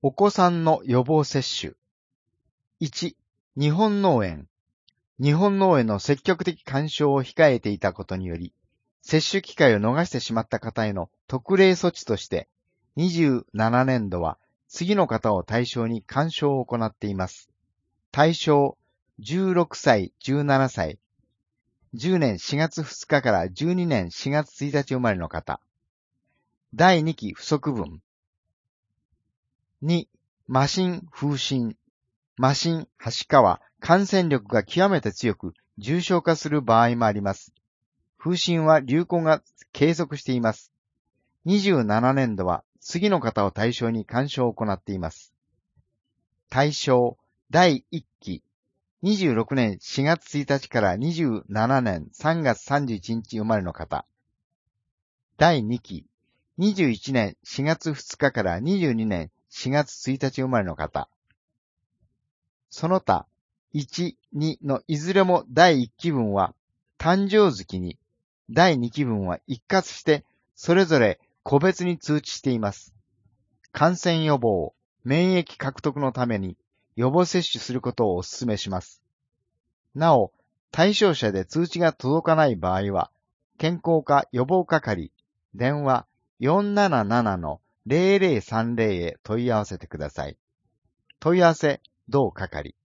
お子さんの予防接種。1、日本脳炎。日本脳炎の積極的干渉を控えていたことにより、接種機会を逃してしまった方への特例措置として、27年度は次の方を対象に干渉を行っています。対象、16歳、17歳、10年4月2日から12年4月1日生まれの方。第2期不足分。2、麻疹、風疹。麻疹、はしかは感染力が極めて強く重症化する場合もあります。風疹は流行が継続しています。27年度は次の方を対象に干渉を行っています。対象、第1期、26年4月1日から27年3月31日生まれの方。第2期、21年4月2日から22年4月1日生まれの方。その他、1、2のいずれも第1期分は誕生月に、第2期分は一括してそれぞれ個別に通知しています。感染予防、免疫獲得のために予防接種することをお勧めします。なお、対象者で通知が届かない場合は、健康課予防係、電話 477-0030 へ問い合わせてください。問い合わせ、同係。